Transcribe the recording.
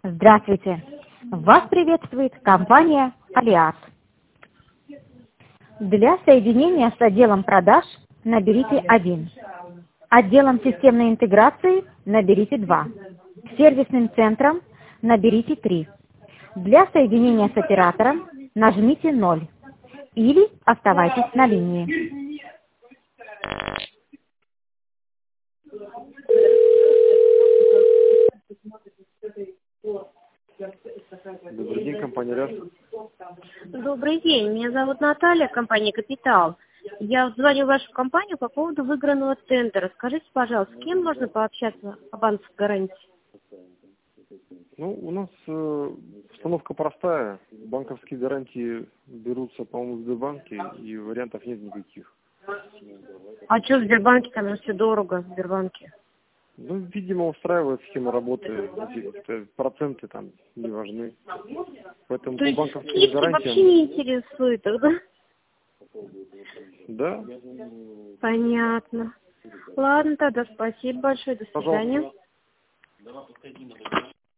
Здравствуйте! Вас приветствует компания Алиас. Для соединения с отделом продаж наберите 1. Отделом системной интеграции наберите 2. Сервисным центром наберите 3. Для соединения с оператором нажмите 0. Или оставайтесь на линии. Добрый день, компания Алиас. Добрый день, меня зовут Наталья, компания «Капитал». Я звоню в вашу компанию по поводу выигранного тендера. Скажите, пожалуйста, с кем можно пообщаться о банковской гарантии? Ну, у нас установка простая. Банковские гарантии берутся, по-моему, в Сбербанке, и вариантов нет никаких. А что в Сбербанке, там же все дорого в Сбербанке? Ну, видимо, устраивает схема работы, проценты там не важны. Поэтому То по есть банковским скидки гарантиям... вообще не интересуют, да? Да, Понятно. Ладно, тогда спасибо большое, до свидания. пожалуйста.